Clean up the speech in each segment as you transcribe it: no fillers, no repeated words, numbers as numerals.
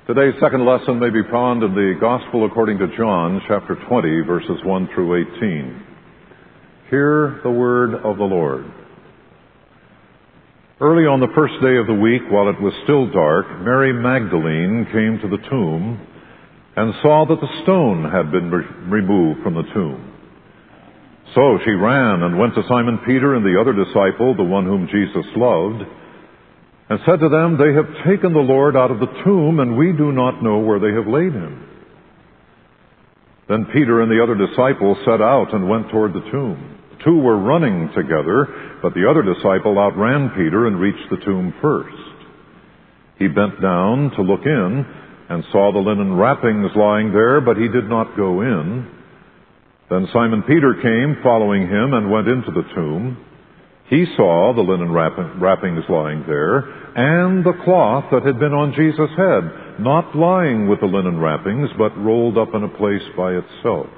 Today's second lesson may be found in the Gospel according to John, chapter 20, verses 1 through 18. Hear the word of the Lord. Early on the first day of the week, while it was still dark, Mary Magdalene came to the tomb and saw that the stone had been removed from the tomb. So she ran and went to Simon Peter and the other disciple, the one whom Jesus loved, and said to them, "They have taken the Lord out of the tomb, and we do not know where they have laid him." Then Peter and the other disciple set out and went toward the tomb. The two were running together, but the other disciple outran Peter and reached the tomb first. He bent down to look in and saw the linen wrappings lying there, but he did not go in. Then Simon Peter came, following him, and went into the tomb. He saw the linen wrappings lying there, and the cloth that had been on Jesus' head, not lying with the linen wrappings, but rolled up in a place by itself.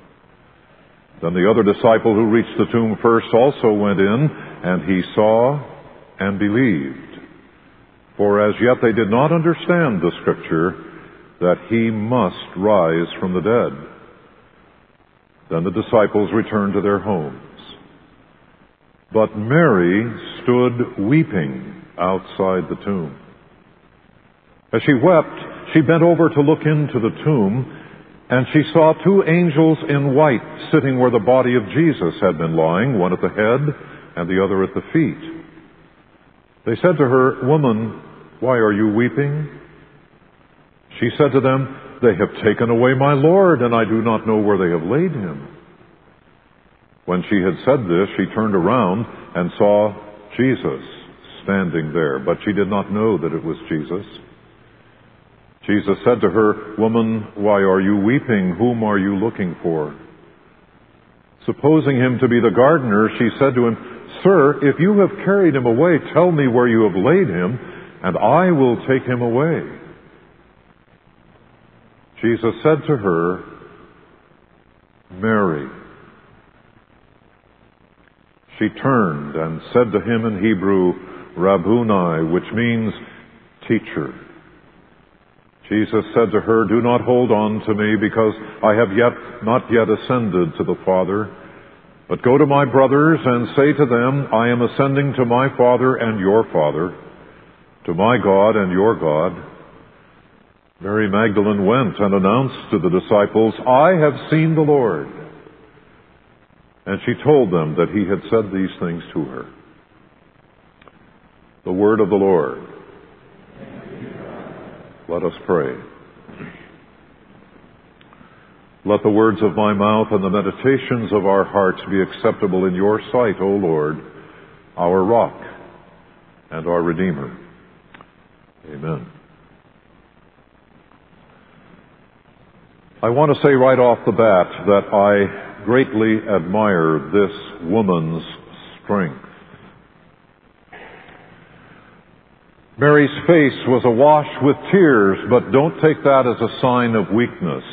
Then the other disciple who reached the tomb first also went in, and he saw and believed. For as yet they did not understand the scripture that he must rise from the dead. Then the disciples returned to their homes. But Mary stood weeping outside the tomb. As she wept, she bent over to look into the tomb, and she saw two angels in white sitting where the body of Jesus had been lying, one at the head and the other at the feet. They said to her, "Woman, why are you weeping?" She said to them, "They have taken away my Lord, and I do not know where they have laid him." When she had said this, she turned around and saw Jesus standing there, but she did not know that it was Jesus. Jesus said to her, "Woman, why are you weeping? Whom are you looking for?" Supposing him to be the gardener, she said to him, "Sir, if you have carried him away, tell me where you have laid him, and I will take him away." Jesus said to her, "Mary." She turned and said to him in Hebrew, "Rabboni," which means teacher. Jesus said to her, "Do not hold on to me, because I have not yet ascended to the Father. But go to my brothers and say to them, I am ascending to my Father and your Father, to my God and your God." Mary Magdalene went and announced to the disciples, "I have seen the Lord." And she told them that he had said these things to her. The word of the Lord. Let us pray. Let the words of my mouth and the meditations of our hearts be acceptable in your sight, O Lord, our rock and our Redeemer. Amen. I want to say right off the bat that I greatly admire this woman's strength. Mary's face was awash with tears, but don't take that as a sign of weakness.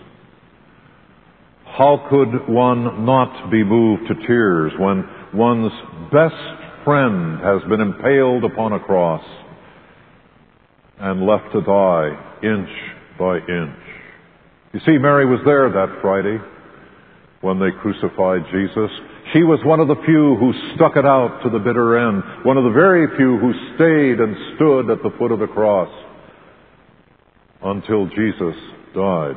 How could one not be moved to tears when one's best friend has been impaled upon a cross and left to die inch by inch? You see, Mary was there that Friday when they crucified Jesus. She was one of the few who stuck it out to the bitter end, one of the very few who stayed and stood at the foot of the cross until Jesus died.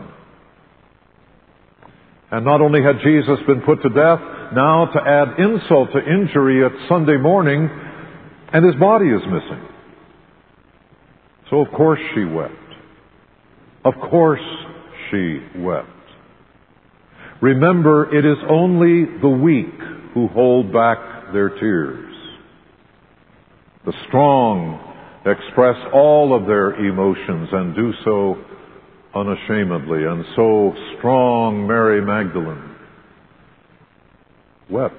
And not only had Jesus been put to death, now to add insult to injury, it's Sunday morning and his body is missing. So of course she wept. Of course she wept. Remember, it is only the weak who hold back their tears. The strong express all of their emotions and do so unashamedly. And so strong Mary Magdalene wept.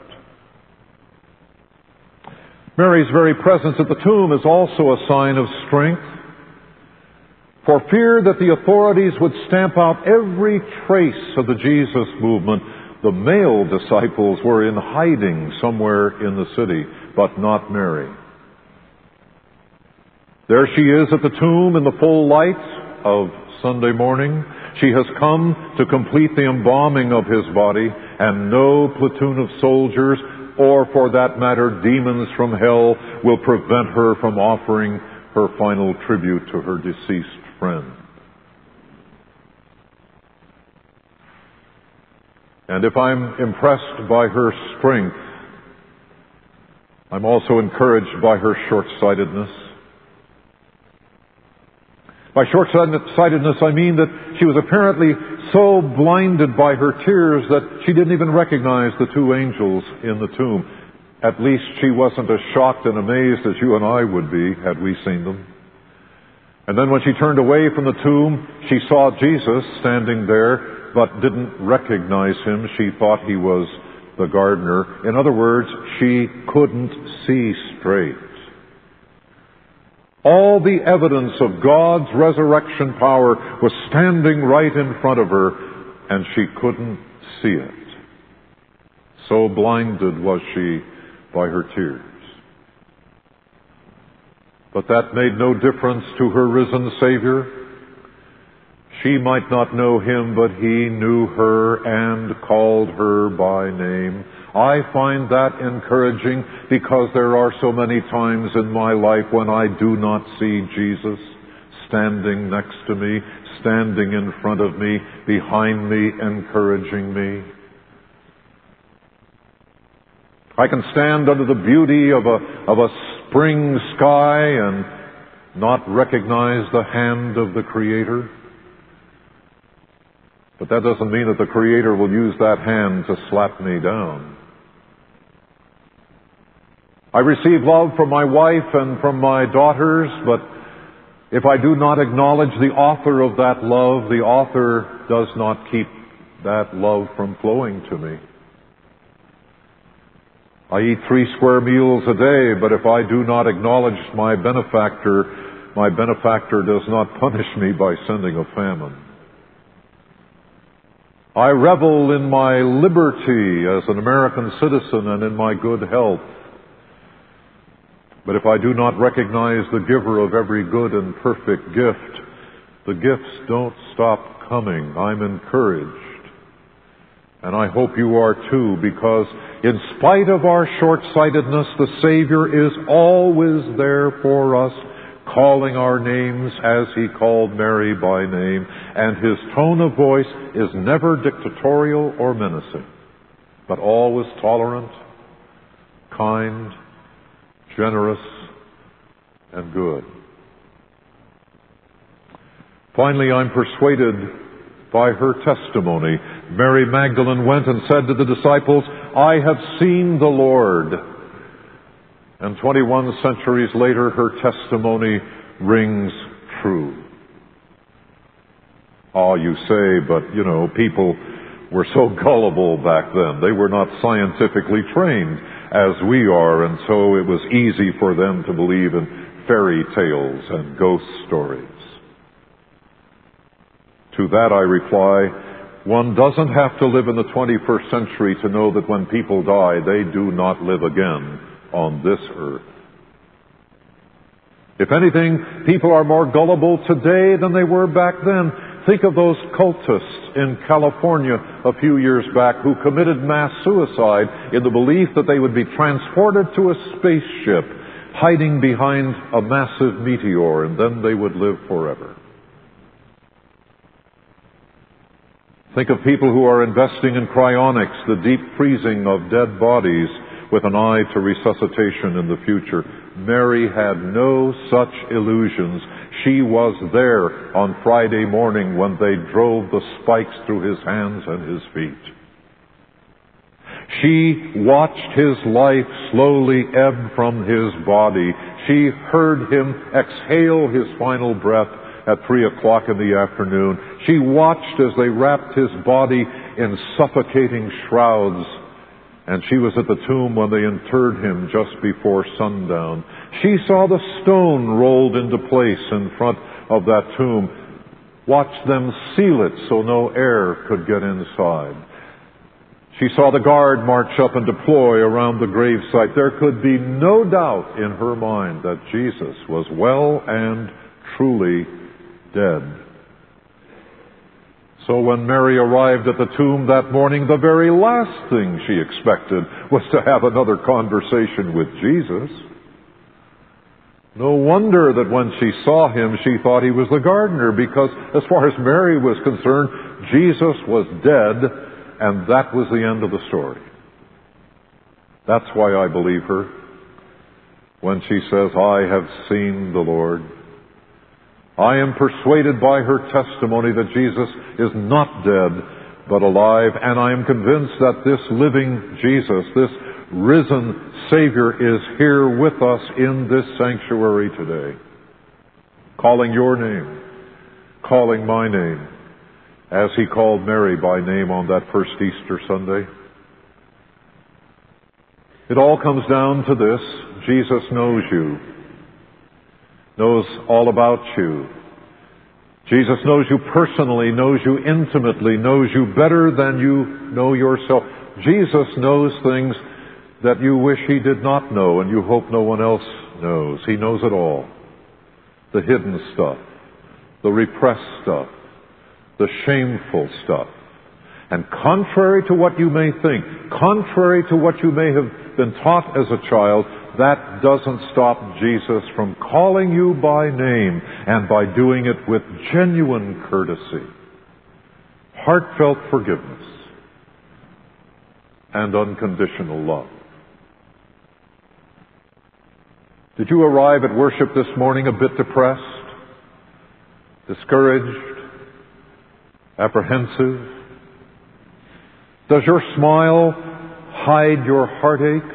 Mary's very presence at the tomb is also a sign of strength. For fear that the authorities would stamp out every trace of the Jesus movement, the male disciples were in hiding somewhere in the city, but not Mary. There she is at the tomb in the full light, of Sunday morning. She has come to complete the embalming of his body, and no platoon of soldiers, or for that matter demons from hell, will prevent her from offering her final tribute to her deceased friend. And if I'm impressed by her strength, I'm also encouraged by her short-sightedness. By short-sightedness, I mean that she was apparently so blinded by her tears that she didn't even recognize the two angels in the tomb. At least she wasn't as shocked and amazed as you and I would be had we seen them. And then when she turned away from the tomb, she saw Jesus standing there, but didn't recognize him. She thought he was the gardener. In other words, she couldn't see straight. All the evidence of God's resurrection power was standing right in front of her, and she couldn't see it. So blinded was she by her tears. But that made no difference to her risen Savior. She might not know him, but he knew her and called her by name. I find that encouraging because there are so many times in my life when I do not see Jesus standing next to me, standing in front of me, behind me, encouraging me. I can stand under the beauty of a spring sky and not recognize the hand of the Creator. But that doesn't mean that the Creator will use that hand to slap me down. I receive love from my wife and from my daughters, but if I do not acknowledge the author of that love, the author does not keep that love from flowing to me. I eat 3 square meals a day, but if I do not acknowledge my benefactor does not punish me by sending a famine. I revel in my liberty as an American citizen and in my good health. But if I do not recognize the giver of every good and perfect gift, the gifts don't stop coming. I'm encouraged. And I hope you are too, because in spite of our short-sightedness, the Savior is always there for us, calling our names as he called Mary by name, and his tone of voice is never dictatorial or menacing, but always tolerant, kind, generous, and good. Finally, I'm persuaded by her testimony. Mary Magdalene went and said to the disciples, "I have seen the Lord." And 21 centuries later, her testimony rings true. Oh, you say, but people were so gullible back then. They were not scientifically trained as we are, and so it was easy for them to believe in fairy tales and ghost stories. To that I reply, one doesn't have to live in the 21st century to know that when people die, they do not live again on this earth. If anything, people are more gullible today than they were back then. Think of those cultists in California a few years back who committed mass suicide in the belief that they would be transported to a spaceship hiding behind a massive meteor, and then they would live forever. Think of people who are investing in cryonics, the deep freezing of dead bodies, with an eye to resuscitation in the future. Mary had no such illusions. She was there on Friday morning when they drove the spikes through his hands and his feet. She watched his life slowly ebb from his body. She heard him exhale his final breath at 3 o'clock in the afternoon. She watched as they wrapped his body in suffocating shrouds, and she was at the tomb when they interred him just before sundown. She saw the stone rolled into place in front of that tomb, watched them seal it so no air could get inside. She saw the guard march up and deploy around the gravesite. There could be no doubt in her mind that Jesus was well and truly dead. So when Mary arrived at the tomb that morning, the very last thing she expected was to have another conversation with Jesus. No wonder that when she saw him, she thought he was the gardener, because as far as Mary was concerned, Jesus was dead, and that was the end of the story. That's why I believe her when she says, "I have seen the Lord." I am persuaded by her testimony that Jesus is not dead, but alive, and I am convinced that this living Jesus, this risen Savior, is here with us in this sanctuary today, calling your name, calling my name, as he called Mary by name on that first Easter Sunday. It all comes down to this: Jesus knows you, knows all about you. Jesus knows you personally, knows you intimately, knows you better than you know yourself. Jesus knows things that you wish he did not know and you hope no one else knows. He knows it all. The hidden stuff, the repressed stuff, the shameful stuff. And contrary to what you may think, contrary to what you may have been taught as a child, that doesn't stop Jesus from calling you by name, and by doing it with genuine courtesy, heartfelt forgiveness, and unconditional love. Did you arrive at worship this morning a bit depressed, discouraged, apprehensive? Does your smile hide your heartache?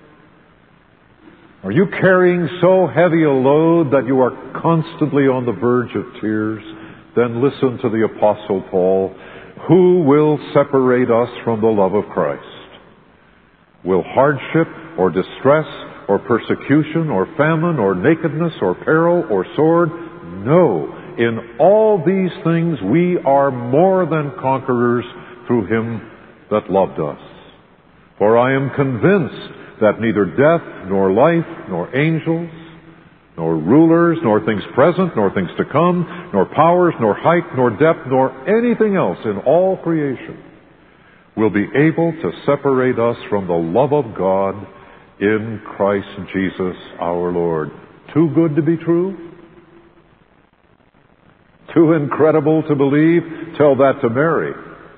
Are you carrying so heavy a load that you are constantly on the verge of tears? Then listen to the Apostle Paul. Who will separate us from the love of Christ? Will hardship or distress or persecution or famine or nakedness or peril or sword? No. In all these things we are more than conquerors through him that loved us. For I am convinced that neither death, nor life, nor angels, nor rulers, nor things present, nor things to come, nor powers, nor height, nor depth, nor anything else in all creation will be able to separate us from the love of God in Christ Jesus our Lord. Too good to be true? Too incredible to believe? Tell that to Mary.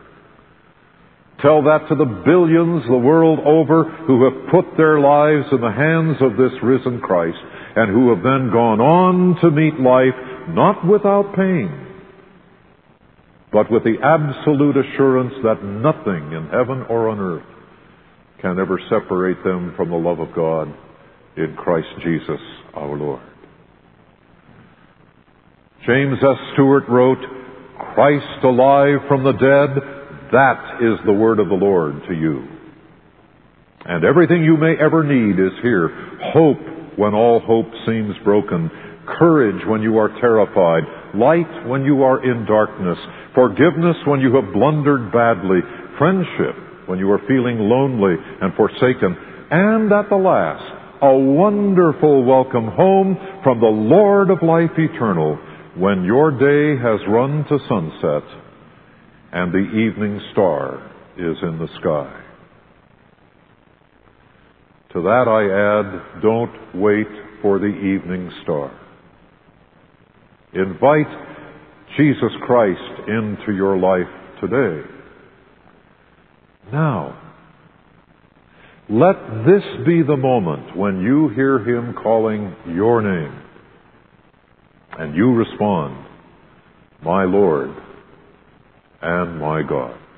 Tell that to the billions the world over who have put their lives in the hands of this risen Christ, and who have then gone on to meet life not without pain, but with the absolute assurance that nothing in heaven or on earth can ever separate them from the love of God in Christ Jesus our Lord. James S. Stewart wrote, "Christ alive from the dead, that is the word of the Lord to you. And everything you may ever need is here. Hope when all hope seems broken. Courage when you are terrified. Light when you are in darkness. Forgiveness when you have blundered badly. Friendship when you are feeling lonely and forsaken. And at the last, a wonderful welcome home from the Lord of life eternal, when your day has run to sunset and the evening star is in the sky." To that I add, don't wait for the evening star. Invite Jesus Christ into your life today. Now, let this be the moment when you hear him calling your name, and you respond, "My Lord and my God."